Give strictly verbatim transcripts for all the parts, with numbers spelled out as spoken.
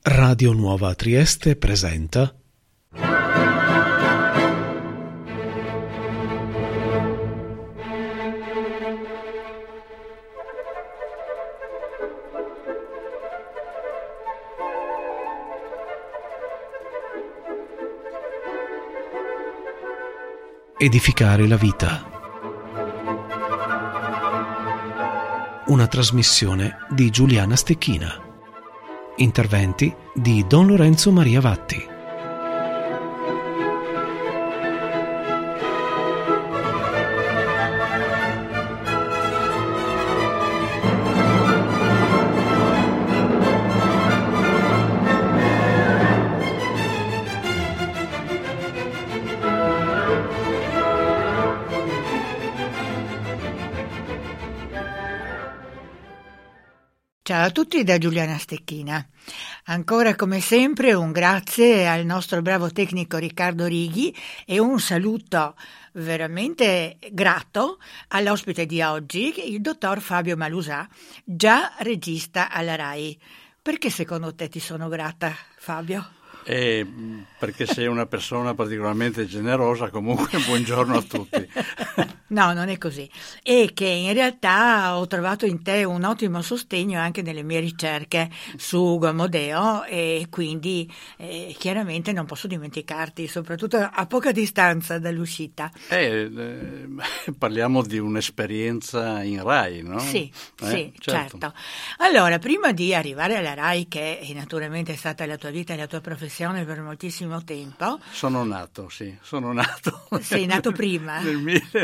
Radio Nuova Trieste presenta Edificare la vita. Una trasmissione di Giuliana Stecchina. Interventi di Don Lorenzo Maria Vatti. Ciao a tutti da Giuliana Stecchina. Ancora come sempre un grazie al nostro bravo tecnico Riccardo Righi e un saluto veramente grato all'ospite di oggi, il dottor Fabio Malusà, già regista alla RAI. Perché secondo te ti sono grata, Fabio? Eh, perché sei una persona particolarmente generosa. Comunque buongiorno a tutti. No, non è così. E che in realtà ho trovato in te un ottimo sostegno anche nelle mie ricerche su Ugo Amodeo e quindi eh, chiaramente non posso dimenticarti, soprattutto a poca distanza dall'uscita. Eh, eh, parliamo di un'esperienza in RAI, no? Sì, eh, sì, certo. certo. Allora, prima di arrivare alla RAI, che è naturalmente stata la tua vita e la tua professione per moltissimo tempo. Sono nato, sì, sono nato. Sei nato prima? Nel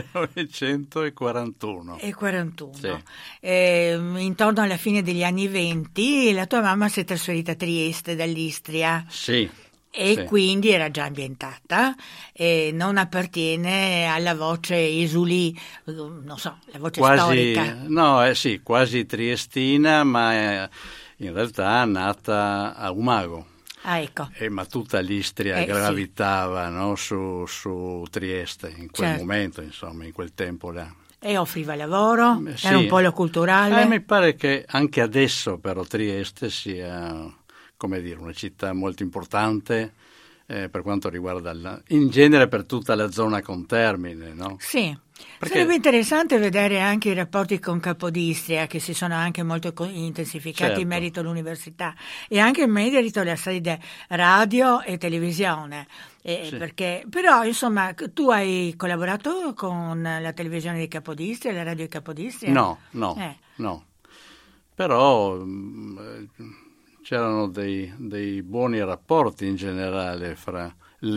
millenovecentoquarantuno. E quarantuno. Sì. Eh, intorno alla fine degli anni venti la tua mamma si è trasferita a Trieste dall'Istria. Sì. E sì. quindi era già ambientata e non appartiene alla voce esuli, non so, la voce quasi, storica. No, eh, sì, quasi triestina, ma è in realtà nata a Umago. Ah, ecco. Eh, ma tutta l'Istria eh, gravitava sì. no, su, su Trieste in quel certo. momento, insomma, in quel tempo là. E offriva lavoro? Eh, sì. Era un polo culturale? Eh, mi pare che anche adesso però Trieste sia, come dire, una città molto importante eh, per quanto riguarda, la, in genere per tutta la zona contermine, no? Sì. Perché... Sarebbe interessante vedere anche i rapporti con Capodistria, che si sono anche molto intensificati certo. in merito all'università e anche in merito alle sede radio e televisione. Eh, sì. perché, però, insomma, tu hai collaborato con la televisione di Capodistria, la radio di Capodistria? No, no, eh. no. Però mh, c'erano dei, dei buoni rapporti in generale fra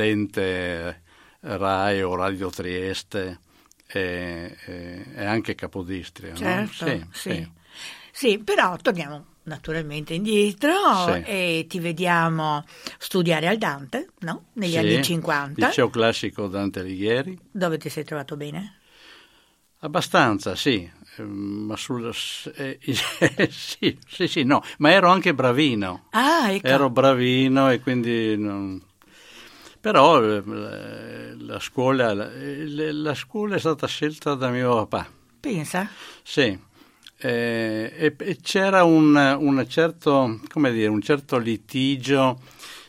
l'ente RAI o Radio Trieste E, e, e anche Capodistria, certo, no? sì, sì, sì. Sì, però torniamo naturalmente indietro sì. e ti vediamo studiare al Dante, no? Negli sì, anni cinquanta. Liceo classico Dante Alighieri. Dove ti sei trovato bene? Abbastanza, sì, ma sul eh, sì, sì, sì, no, ma ero anche bravino. Ah, ecco. Ero bravino e quindi non... Però eh, la scuola la, la scuola è stata scelta da mio papà. Pensa? Sì. Eh, e, e c'era un, un certo, come dire, un certo litigio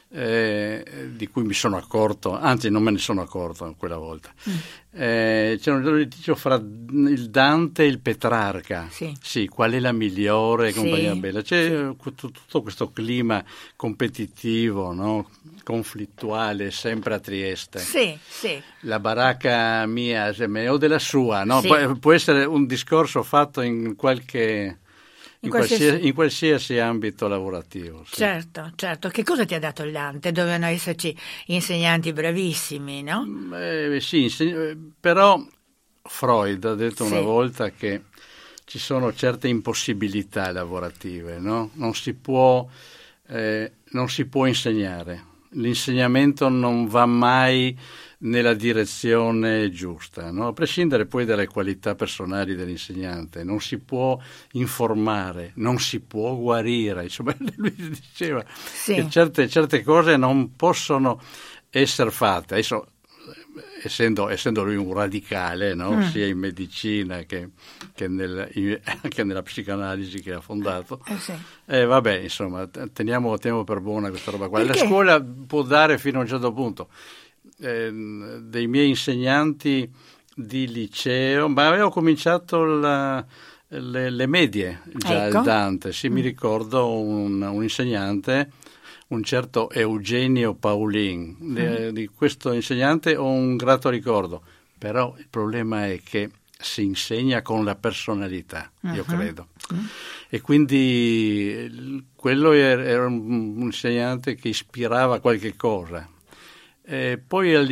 eh, di cui mi sono accorto, anzi non me ne sono accorto quella volta. Mm. Eh, c'era un litigio fra il Dante e il Petrarca. Sì. Sì, qual è la migliore sì. compagnia bella? C'è sì. tutto questo clima competitivo, no? Conflittuale, sempre a Trieste. Sì, sì. La baracca mia o della sua, no? Sì. Pu- può essere un discorso fatto in qualche in, in, qualsiasi, qualsiasi... in qualsiasi ambito lavorativo. Sì. Certo, certo. Che cosa ti ha dato il Dante? Dovevano esserci insegnanti bravissimi, no? Eh, sì, inseg- però Freud ha detto sì. una volta che ci sono certe impossibilità lavorative, no? Non si può, eh, non si può insegnare. L'insegnamento non va mai nella direzione giusta, no? A prescindere poi dalle qualità personali dell'insegnante. Non si può informare, non si può guarire. Insomma, lui diceva sì. che certe, certe cose non possono essere fatte. Adesso essendo, essendo lui un radicale, no? Mm. sia in medicina che, che, nel, in, che nella psicanalisi che ha fondato, Eh sì. eh, vabbè, insomma, teniamo, teniamo per buona questa roba qua. Perché? La scuola può dare fino a un certo punto. Eh, dei miei insegnanti di liceo, ma avevo cominciato la, le, le medie già Ecco. al Dante, sì, Mm. mi ricordo un, un insegnante, un certo Eugenio Paulin. Mm. De, di questo insegnante ho un grato ricordo, però il problema è che si insegna con la personalità, io Uh-huh. credo. Mm. E quindi quello era, era un, un insegnante che ispirava qualche cosa. E poi al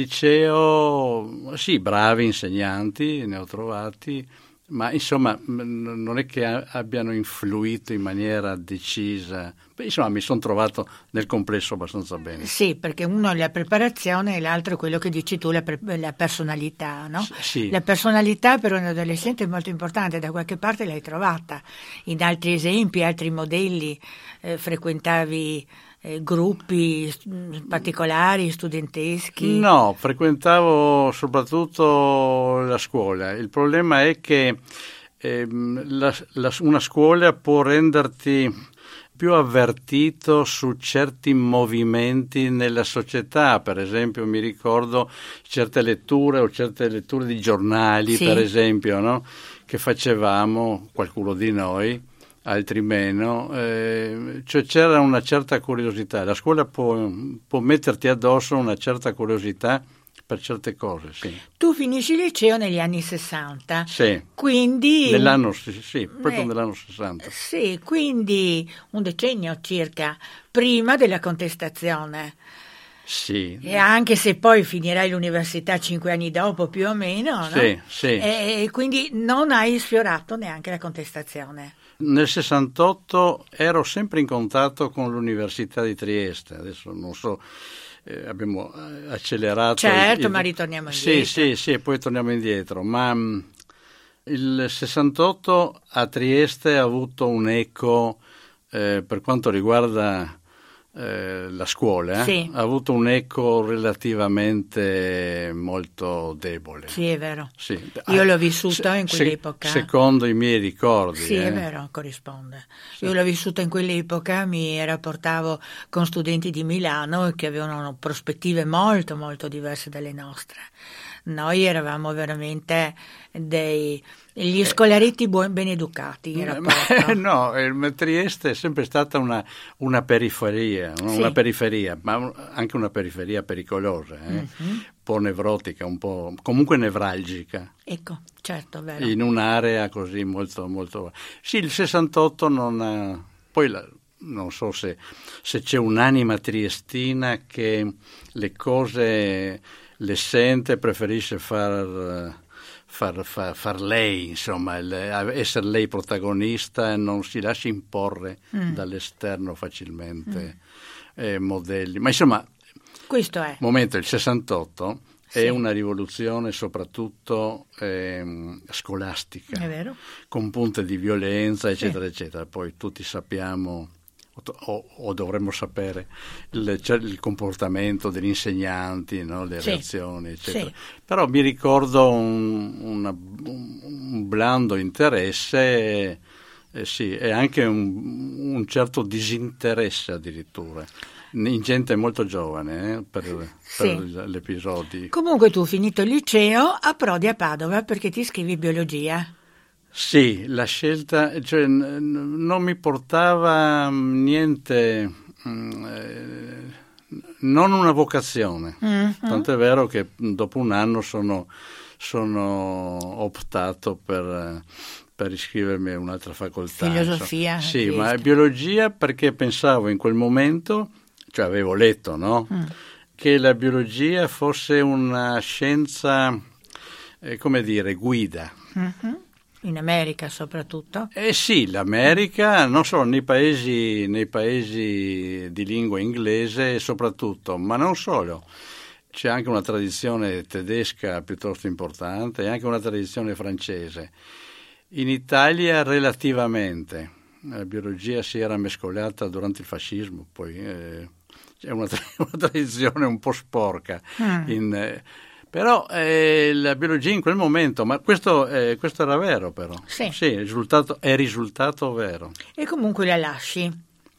liceo, sì, bravi insegnanti, ne ho trovati, ma insomma m- non è che a- abbiano influito in maniera decisa. Beh, insomma, mi sono trovato nel complesso abbastanza bene. Sì, perché uno è la preparazione e l'altro è quello che dici tu, la, pre- la personalità, no? S- sì. La personalità per un adolescente è molto importante, da qualche parte l'hai trovata. In altri esempi, altri modelli, eh, frequentavi eh, gruppi st- particolari, studenteschi? No, frequentavo soprattutto la scuola. Il problema è che ehm, la- la- una scuola può renderti più avvertito su certi movimenti nella società. Per esempio, mi ricordo certe letture o certe letture di giornali, Sì. per esempio, no? Che facevamo, qualcuno di noi, altri meno, eh, cioè c'era una certa curiosità. La scuola può, può metterti addosso una certa curiosità per certe cose, sì. Tu finisci il liceo negli anni sessanta, Sì, quindi... nell'anno, sì, sì, proprio Eh, nell'anno sessanta. Sì, quindi un decennio circa prima della contestazione. Sì, E anche se poi finirai l'università cinque anni dopo più o meno, no? sì, sì. E, e quindi non hai sfiorato neanche la contestazione. Nel sessantotto ero sempre in contatto con l'Università di Trieste, adesso non so, eh, abbiamo eh, accelerato. Certo, il- il- ma ritorniamo Sì, indietro. sì, sì, e poi torniamo indietro, ma mh, il sessantotto a Trieste ha avuto un eco eh, per quanto riguarda eh, la scuola, eh, Sì. ha avuto un eco relativamente molto debole. Sì, è vero. Sì. Io Ah, l'ho vissuto se- in quell'epoca. se- secondo i miei ricordi. Sì, eh. è vero, corrisponde. Io l'ho vissuta in quell'epoca, mi rapportavo con studenti di Milano che avevano prospettive molto molto diverse dalle nostre. Noi eravamo veramente dei gli scolaretti buon, ben educati. Era Ma- poco. no, il Trieste è sempre stata una, una periferia, no? Sì. Una periferia, ma anche una periferia pericolosa, eh? Mhm. un po' nevrotica, un po' comunque nevralgica, Ecco, certo, vero. in un'area così molto, molto... Sì, il sessantotto non ha... Poi la- non so se, se c'è un'anima triestina che le cose le sente e preferisce far... Far, far, far lei, insomma, il- essere lei protagonista e non si lascia imporre Mm. dall'esterno facilmente eh, modelli. Ma insomma, Questo è. momento, il sessantotto Sì. è una rivoluzione soprattutto ehm, scolastica, È vero? con punte di violenza, eccetera, Sì. eccetera. Poi tutti sappiamo, o, o dovremmo sapere, il, cioè, il comportamento degli insegnanti, no? Le Sì. reazioni, eccetera. Sì. Però mi ricordo un, una- un- un blando interesse, eh, sì, e anche un, un certo disinteresse addirittura, in gente molto giovane eh, per, per Sì. gli episodi. Comunque tu, finito il liceo, approdi a Padova perché ti iscrivi a biologia. Sì, la scelta, cioè, n- n- non mi portava mm, niente, mm, eh, non una vocazione. Mhm. Tant'è vero che mm, dopo un anno sono, sono optato per, per iscrivermi a un'altra facoltà. Filosofia, insomma. Sì, ma Trieste. biologia perché pensavo in quel momento, cioè avevo letto, no? Mm. Che la biologia fosse una scienza, eh, come dire, guida. Mhm. In America soprattutto. Eh sì, l'America, non solo nei paesi, nei paesi di lingua inglese soprattutto, ma non solo. C'è anche una tradizione tedesca piuttosto importante e anche una tradizione francese. In Italia relativamente, la biologia si era mescolata durante il fascismo, poi eh, c'è una, tra- una tradizione un po' sporca. Mm. In, eh, Però eh, la biologia in quel momento, ma questo, eh, questo era vero però. Sì. Sì, il risultato, è risultato vero. E comunque la lasci.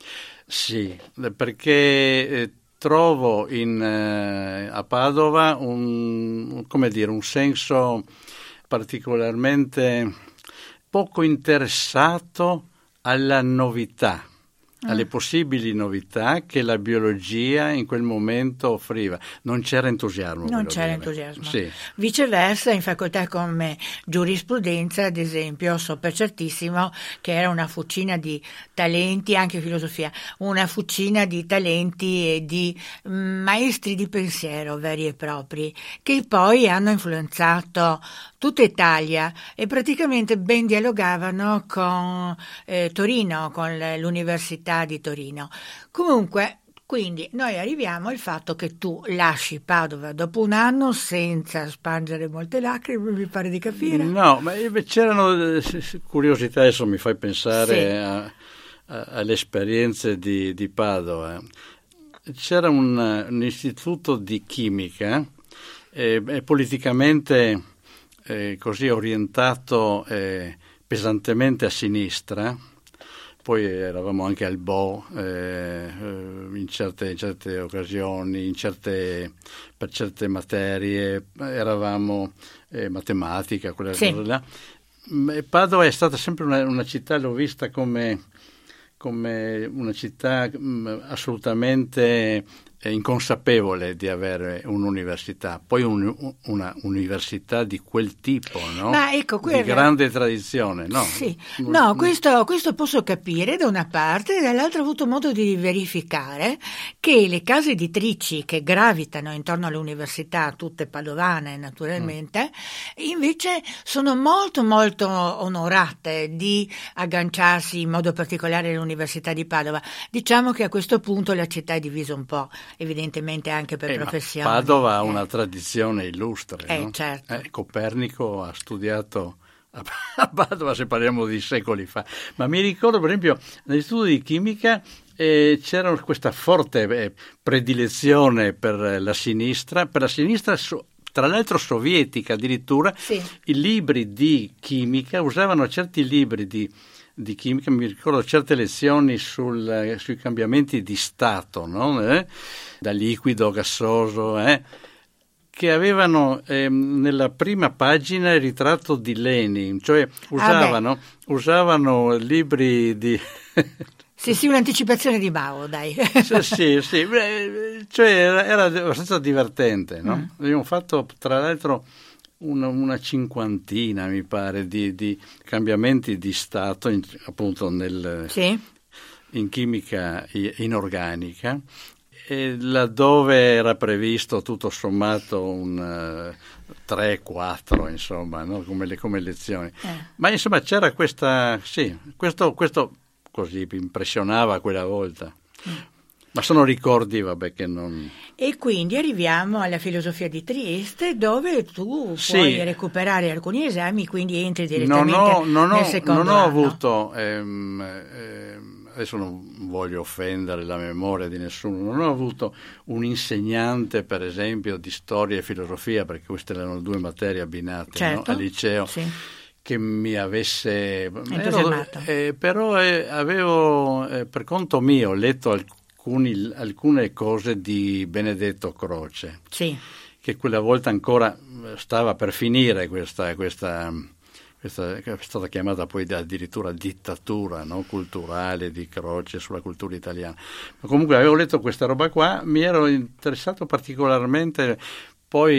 Sì, perché eh, trovo in, eh, a Padova un, come dire, un senso particolarmente poco interessato alla novità, alle possibili novità che la biologia in quel momento offriva. Non c'era entusiasmo. Non c'era dire. entusiasmo. Sì. Viceversa, in facoltà come giurisprudenza, ad esempio, so per certissimo che era una fucina di talenti, anche filosofia, una fucina di talenti e di maestri di pensiero veri e propri, che poi hanno influenzato tutta Italia e praticamente ben dialogavano con eh, Torino, con l'Università di Torino. Comunque, quindi noi arriviamo al fatto che tu lasci Padova dopo un anno senza spangere molte lacrime, mi pare di capire. No, ma c'erano curiosità, adesso mi fai pensare Sì. a, a, alle esperienze di, di Padova. C'era un, un istituto di chimica eh, eh, politicamente eh, così orientato eh, pesantemente a sinistra. Poi eravamo anche al B O eh, in, certe, in certe occasioni, in certe, per certe materie, eravamo eh, matematica, quelle Sì. cose là. Padova è stata sempre una, una città, l'ho vista come, come una città mh, assolutamente eh, inconsapevole di avere un'università, poi un, una università di quel tipo, no? Ma ecco, di grande tradizione, no? Sì. No, questo, questo posso capire da una parte, e dall'altra ho avuto modo di verificare che le case editrici che gravitano intorno all'università, tutte padovane naturalmente, mm. invece sono molto molto onorate di agganciarsi in modo particolare all'Università di Padova. Diciamo che a questo punto la città è divisa un po', evidentemente anche per eh, professione. Padova ha eh. una tradizione illustre, eh, no? certo. eh, Copernico ha studiato a Padova, se parliamo di secoli fa, ma mi ricordo per esempio negli studi di chimica eh, c'era questa forte eh, predilezione per la sinistra, per la sinistra so, tra l'altro sovietica addirittura. Sì. I libri di chimica usavano certi libri di di chimica, mi ricordo certe lezioni sul, sui cambiamenti di stato, no? eh? Da liquido, gassoso, eh? che avevano eh, nella prima pagina il ritratto di Lenin, cioè usavano, ah usavano libri di... Sì, sì, un'anticipazione di Mao, dai. sì, sì, sì. Beh, cioè era, era abbastanza divertente, no? Mm. Abbiamo fatto, tra l'altro, Una, una cinquantina, mi pare, di, di cambiamenti di stato, in, appunto nel, sì. in chimica inorganica, e laddove era previsto tutto sommato un uh, tre quattro, insomma, no? come, le, come lezioni. Eh. Ma insomma c'era questa, sì, questo, questo così impressionava quella volta. Mm. Ma sono ricordi, vabbè, che non... E quindi arriviamo alla filosofia di Trieste, dove tu sì. puoi recuperare alcuni esami, quindi entri direttamente non ho, non nel ho, secondo non ho anno. avuto, ehm, ehm, adesso non voglio offendere la memoria di nessuno, non ho avuto un insegnante, per esempio, di storia e filosofia, perché queste erano due materie abbinate, certo. no? Al liceo. Sì. Che mi avesse... entusiasmato. Ero, eh, però eh, avevo, eh, per conto mio, letto alcuni Alcuni, alcune cose di Benedetto Croce, sì. che quella volta ancora stava per finire questa, questa, questa che è stata chiamata poi addirittura dittatura, no? culturale di Croce sulla cultura italiana. Ma comunque avevo letto questa roba qua, mi ero interessato particolarmente poi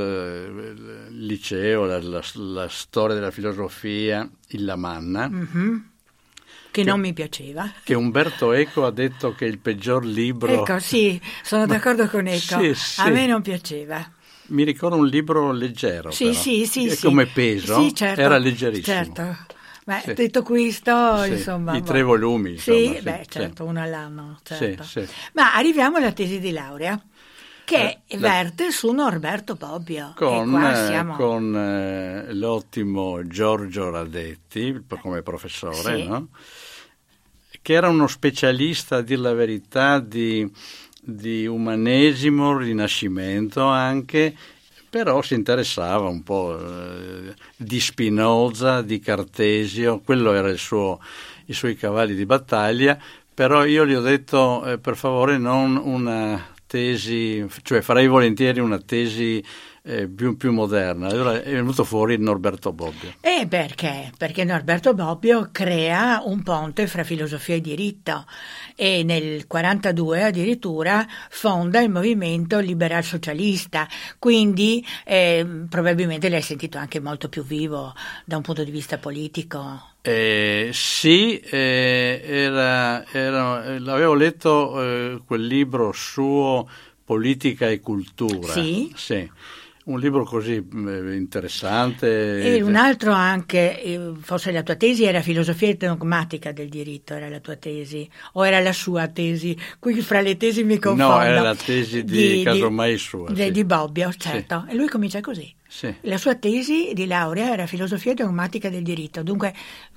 il, il liceo, la, la, la storia della filosofia, il Lamanna. Mm-hmm. Che, che non mi piaceva. Che Umberto Eco ha detto che è il peggior libro. Ecco, sì, sono d'accordo con Eco. Sì, sì. A me non piaceva. Mi ricordo un libro leggero, sì, però. sì, sì, e sì. come peso sì, certo, era leggerissimo. Certo. Beh, sì. detto questo, sì. insomma... I tre volumi, insomma. Sì, sì beh, certo, sì. uno all'anno, certo. Sì, sì. Ma arriviamo alla tesi di laurea, che eh, verte la... su Norberto Bobbio. Con, e qua siamo... con eh, l'ottimo Giorgio Radetti, come professore, sì. no? Che era uno specialista, a dir la verità, di, di umanesimo, rinascimento anche, però si interessava un po' eh, di Spinoza, di Cartesio, quello era il suo, i suoi cavalli di battaglia, però io gli ho detto eh, per favore non una tesi, cioè farei volentieri una tesi eh, più, più moderna. Allora è venuto fuori Norberto Bobbio. E perché? Perché Norberto Bobbio crea un ponte fra filosofia e diritto e nel quarantadue addirittura fonda il movimento liberal socialista, quindi eh, probabilmente l'hai sentito anche molto più vivo da un punto di vista politico. Eh, sì, eh, era, era, l'avevo letto eh, quel libro suo, Politica e Cultura. Sì? Sì. Un libro così eh, interessante. E un altro anche, eh, forse la tua tesi era filosofia dogmatica del diritto, era la tua tesi, o era la sua tesi? Qui fra le tesi mi confondo. No, era la tesi di, di casomai di, sua. Di, sì. di Bobbio, certo. Sì. E lui comincia così. Sì. La sua tesi di laurea era filosofia dogmatica del diritto, dunque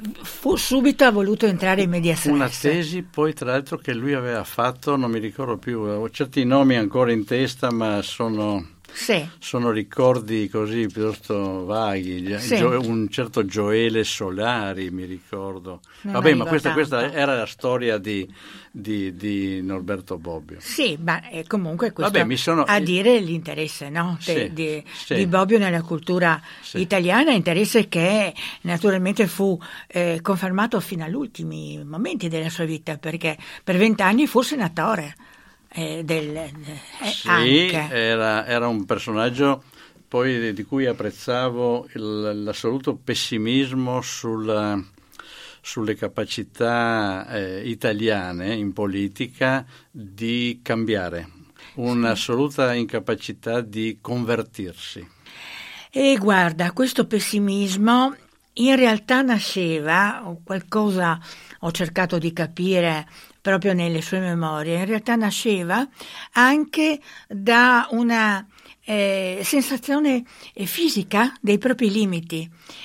fu subito ha voluto entrare in medias res. Una tesi poi tra l'altro che lui aveva fatto, non mi ricordo più, ho certi nomi ancora in testa ma sono... Sì. Sono ricordi così piuttosto vaghi, sì. Gio, un certo Gioele Solari mi ricordo. Non Vabbè, ma questa, tanto. questa era la storia di, di, di Norberto Bobbio. Sì, ma eh, comunque questo Vabbè, mi sono... a dire l'interesse no? sì, De, di, sì. di Bobbio nella cultura sì. italiana, interesse che naturalmente fu eh, confermato fino agli ultimi momenti della sua vita, perché per vent'anni fu senatore. Eh, del, eh, sì, anche. Era, era un personaggio poi di cui apprezzavo il, l'assoluto pessimismo sulla, sulle capacità eh, italiane in politica di cambiare, un'assoluta incapacità di convertirsi. E guarda, questo pessimismo in realtà nasceva, o qualcosa ho cercato di capire proprio nelle sue memorie, in realtà nasceva anche da una eh, sensazione fisica dei propri limiti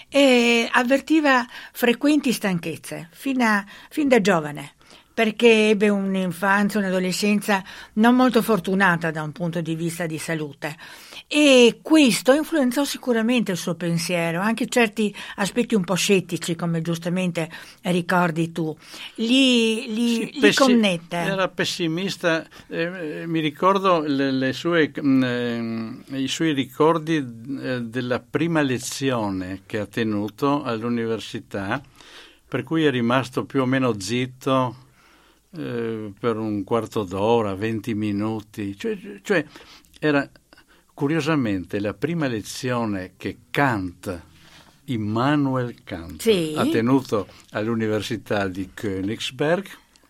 e avvertiva frequenti stanchezze fin, a, fin da giovane, perché ebbe un'infanzia, un'adolescenza non molto fortunata da un punto di vista di salute. E questo influenzò sicuramente il suo pensiero, anche certi aspetti un po' scettici, come giustamente ricordi tu, li, li, sì, li pessi- connette. Era pessimista, eh, mi ricordo le, le sue, eh, i suoi ricordi eh, della prima lezione che ha tenuto all'università, per cui è rimasto più o meno zitto eh, per un quarto d'ora, venti minuti, cioè, cioè era... Curiosamente, la prima lezione che Kant, Immanuel Kant, sì. ha tenuto all'Università di Königsberg,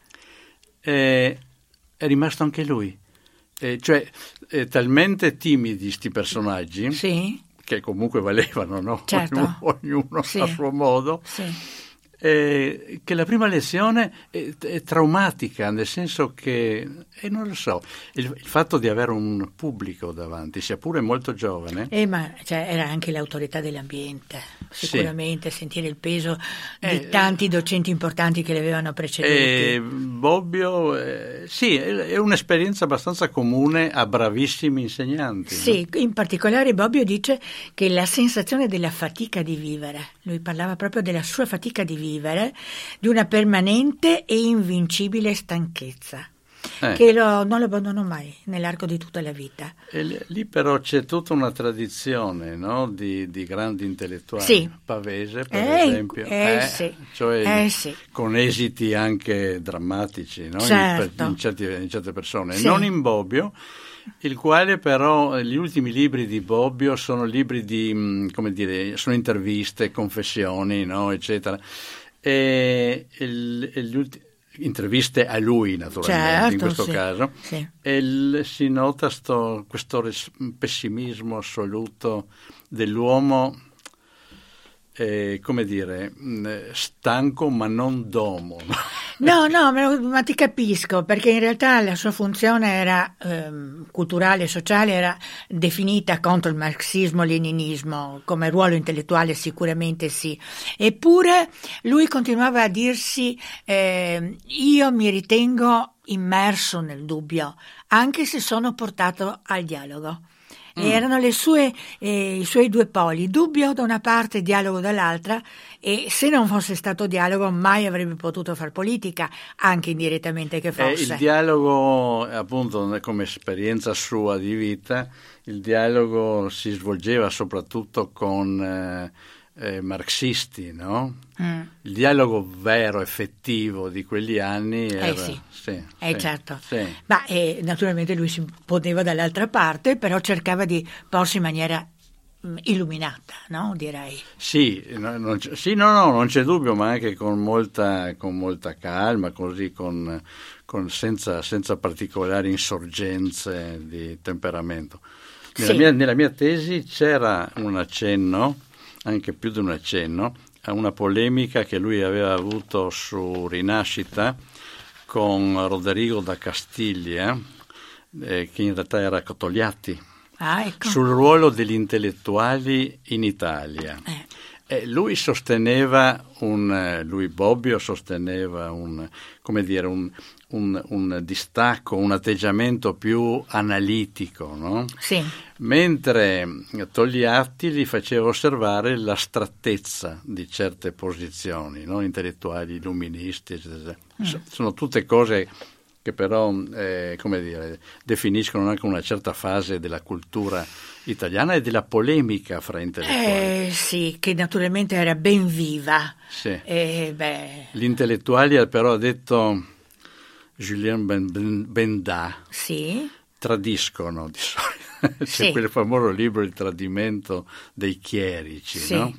eh, è rimasto anche lui. Eh, cioè, eh, talmente timidi sti personaggi, sì. che comunque valevano, no? Certo. Ognuno, ognuno sì. a suo modo. Sì. Eh, che la prima lezione è, è traumatica, nel senso che, eh, non lo so, il, il fatto di avere un pubblico davanti, sia pure molto giovane. Eh, ma cioè, era anche l'autorità dell'ambiente, sicuramente, sì. Sentire il peso eh, di tanti docenti importanti che le avevano preceduti. Eh, Bobbio, eh, sì, è un'esperienza abbastanza comune a bravissimi insegnanti. Sì, no? In particolare Bobbio dice che la sensazione della fatica di vivere, lui parlava proprio della sua fatica di vivere, di una permanente e invincibile stanchezza, eh. che lo, non lo abbandonò mai nell'arco di tutta la vita. E lì però c'è tutta una tradizione, no? di, di grandi intellettuali, sì. Pavese per eh, esempio, eh, eh, sì. cioè eh, sì. con esiti anche drammatici, no? certo. in, in, certi, in certe persone, sì. non in Bobbio, il quale però, gli ultimi libri di Bobbio sono libri di, come dire, sono interviste, confessioni, no? eccetera, e, e, e gli ultimi, interviste a lui naturalmente, certo, in questo sì. caso, sì. e il, si nota sto, questo res, pessimismo assoluto dell'uomo, eh, come dire, stanco ma non domo. No, no, ma, ma ti capisco, perché in realtà la sua funzione era ehm, culturale e sociale, era definita contro il marxismo-leninismo, come ruolo intellettuale sicuramente sì, eppure lui continuava a dirsi eh, io mi ritengo immerso nel dubbio, anche se sono portato al dialogo. mm. erano le sue, eh, i suoi due poli, dubbio da una parte, dialogo dall'altra, e se non fosse stato dialogo mai avrebbe potuto far politica, anche indirettamente che fosse. Eh, il dialogo, appunto, come esperienza sua di vita, il dialogo si svolgeva soprattutto con eh, eh, marxisti, no? Mm. Il dialogo vero, effettivo di quegli anni era... Eh sì, sì, eh sì, certo. Sì. Ma eh, naturalmente lui si poneva dall'altra parte, però cercava di porsi in maniera mh, illuminata, no? Direi. Sì, no, non c'è, sì, no, no, non c'è dubbio, ma anche con molta, con molta calma, così con, con senza, senza particolari insorgenze di temperamento. Nella, sì. mia, nella mia tesi c'era un accenno, anche più di un accenno, a una polemica che lui aveva avuto su Rinascita con Roderigo da Castiglia, eh, che in realtà era Togliatti, ah, ecco. sul ruolo degli intellettuali in Italia. Eh. E lui sosteneva un, lui Bobbio sosteneva un, come dire, un, un, un distacco, un atteggiamento più analitico, no? Sì. Mentre Togliatti gli faceva osservare l'astrattezza di certe posizioni, no? Intellettuali, illuministi, eccetera. Mm. Sono tutte cose che però, eh, come dire, definiscono anche una certa fase della cultura italiana e della polemica fra intellettuali. Eh, sì, che naturalmente era ben viva. Sì. Eh, beh. Gli intellettuali, però, ha detto Julien Bendat, sì. tradiscono di solito. C'è sì. quel famoso libro Il tradimento dei chierici, sì. no?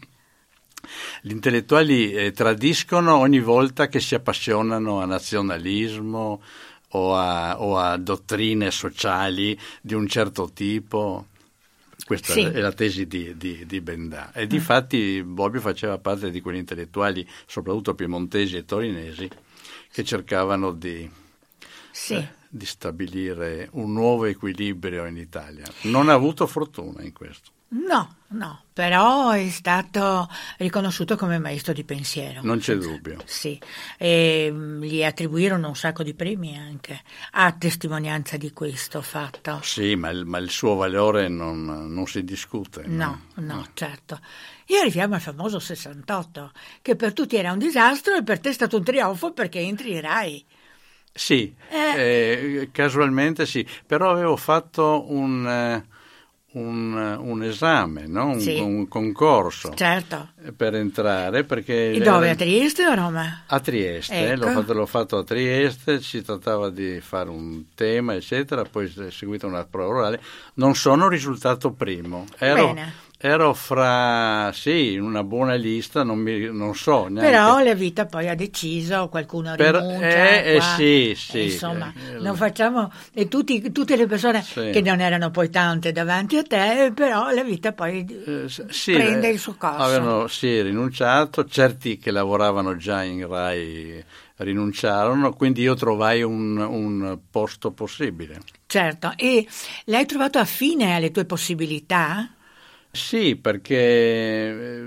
Gli intellettuali eh, tradiscono ogni volta che si appassionano a nazionalismo o a, o a dottrine sociali di un certo tipo. Questa sì. è la tesi di, di, di Bendat. E difatti Bobbio faceva parte di quegli intellettuali, soprattutto piemontesi e torinesi, che cercavano di, sì. eh, di stabilire un nuovo equilibrio in Italia. Non ha avuto fortuna in questo. No, no, però è stato riconosciuto come maestro di pensiero. Non c'è dubbio. Sì, e gli attribuirono un sacco di premi anche, a testimonianza di questo fatto. Sì, ma il, ma il suo valore non, non si discute. No, no, no, certo. E arriviamo al famoso sessantotto, che per tutti era un disastro e per te è stato un trionfo perché entri in Rai. Sì, eh. Eh, casualmente sì, però avevo fatto un... Eh, Un, un esame, no? un, sì. un concorso certo. per entrare. Perché e dove? A Trieste o a Roma? A Trieste, ecco. l'ho, fatto, l'ho fatto a Trieste, si trattava di fare un tema, eccetera, poi è seguita una prova orale. Non sono risultato primo. Ero, Bene. Ero fra, sì, in una buona lista, non, mi, non so neanche. Però la vita poi ha deciso, qualcuno per, rinuncia. Eh, qua, eh sì, sì. E insomma, eh, non facciamo, e tutti, tutte le persone sì. che non erano poi tante davanti a te, però la vita poi eh, sì, prende eh, il suo corso. Avevano sì, rinunciato, certi che lavoravano già in Rai rinunciarono, quindi io trovai un, un posto possibile. Certo, e l'hai trovato affine alle tue possibilità? Sì, perché eh,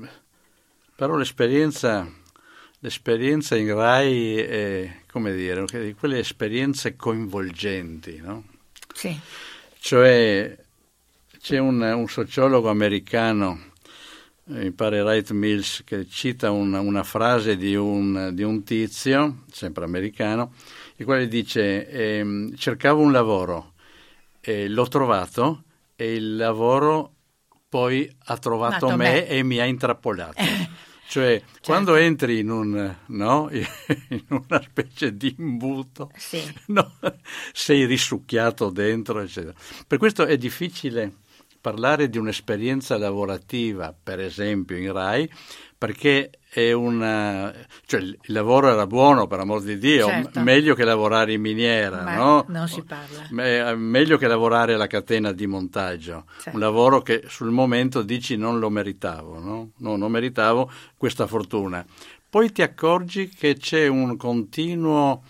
però l'esperienza, l'esperienza in Rai è, come dire, quelle esperienze coinvolgenti, no? Sì. Cioè c'è un, un sociologo americano, mi pare Wright Mills, che cita una, una frase di un, di un tizio, sempre americano, il quale dice eh, cercavo un lavoro, eh, l'ho trovato e il lavoro poi ha trovato me, me e mi ha intrappolato. Cioè, certo. Quando entri in un, no, in una specie di imbuto, sì. no, sei risucchiato dentro, eccetera. Per questo è difficile parlare di un'esperienza lavorativa, per esempio in Rai, perché è una, cioè il lavoro era buono, per amor di Dio, certo. meglio che lavorare in miniera, ma no? Non si parla. Me, meglio che lavorare alla catena di montaggio, certo. Un lavoro che sul momento dici non lo meritavo, no? No, non meritavo questa fortuna. Poi ti accorgi che c'è un continuo,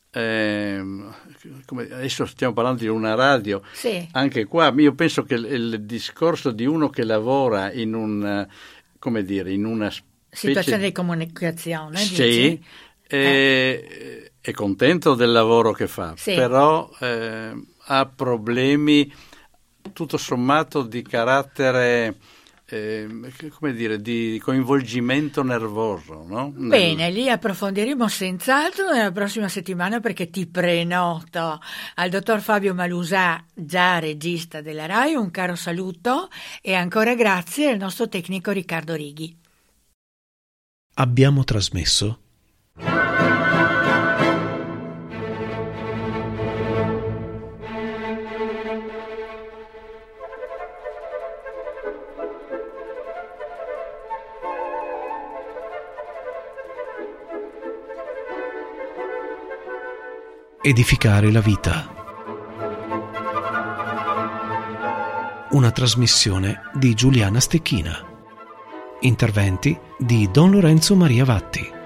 eh, come, adesso stiamo parlando di una radio, sì. Anche qua io penso che il, il discorso di uno che lavora in un, come dire, in una situazione di comunicazione, sì, dici? È, eh. è contento del lavoro che fa, sì. Però eh, ha problemi tutto sommato di carattere, eh, come dire, di coinvolgimento nervoso, no? Nel... Bene, lì approfondiremo senz'altro nella prossima settimana, perché ti prenoto al dottor Fabio Malusà, già regista della RAI, un caro saluto e ancora grazie al nostro tecnico Riccardo Righi. Abbiamo trasmesso Edificare la vita. Una trasmissione di Giuliana Stecchina. Interventi di Don Lorenzo Maria Vatti.